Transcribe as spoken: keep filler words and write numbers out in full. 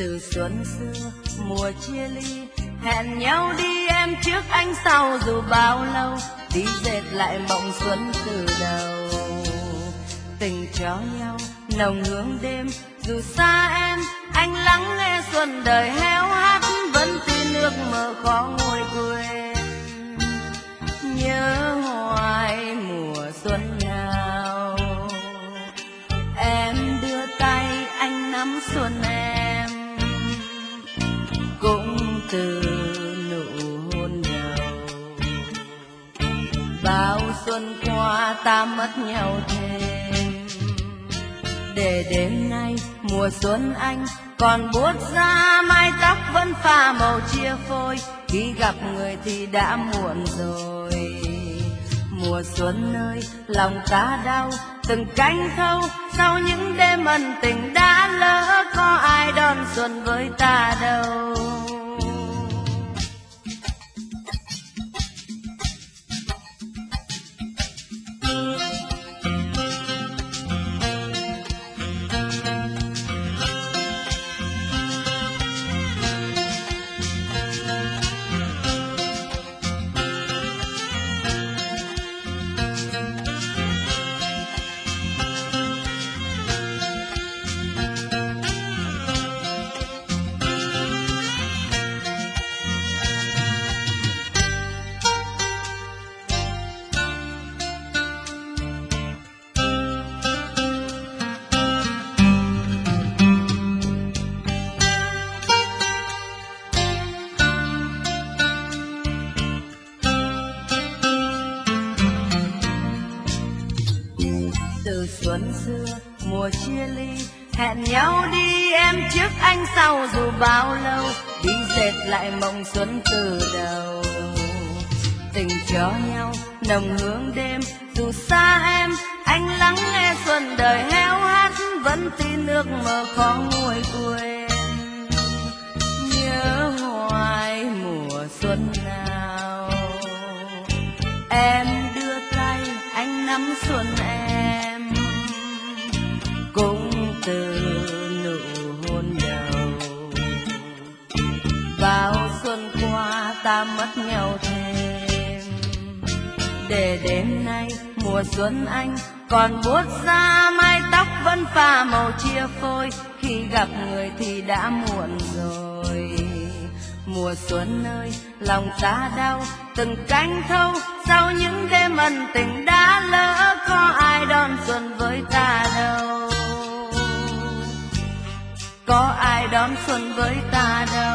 từ xuân xưa mùa chia ly, hẹn nhau đi em trước anh sau dù bao lâu, đi dệt lại mộng xuân từ đầu. Tình cho nhau nồng hương đêm, dù xa em anh lắng nghe xuân đời héo hắt, vẫn tin ước mơ khó nguôi quên. Nhớ hoài mùa xuân nào, em đưa tay anh nắm xuân em, cũng từ nụ hôn đầu. Bao xuân qua ta mất nhau thêm, để đêm nay mùa xuân anh còn buốt ra, mái tóc vẫn pha màu chia phôi, khi gặp người thì đã muộn rồi. Mùa xuân ơi lòng ta đau, từng cánh thâu sau những đêm ân tình đã lỡ, có ai đón xuân với ta đâu. Từ xuân xưa mùa chia ly, hẹn nhau đi em trước anh sau dù bao lâu, đi dệt lại mộng xuân từ đầu. Tình cho nhau nồng hương đêm, dù xa em anh lắng nghe xuân đời héo hắt, vẫn tin ước mơ khó nguôi quên. Nhớ hoài mùa xuân nào, em đưa tay anh nắm xuân em, cũng từ nụ hôn đầu. Bao xuân qua ta mất nhau thêm, để đêm nay mùa xuân anh còn buốt ra, mái tóc vẫn pha màu chia phôi, khi gặp người thì đã muộn rồi. Mùa xuân ơi lòng ta đau, từng cánh thâu sau những đêm ân tình đã lỡ, có ai đón xuân với ta đâu, có ai đón xuân với ta đâu.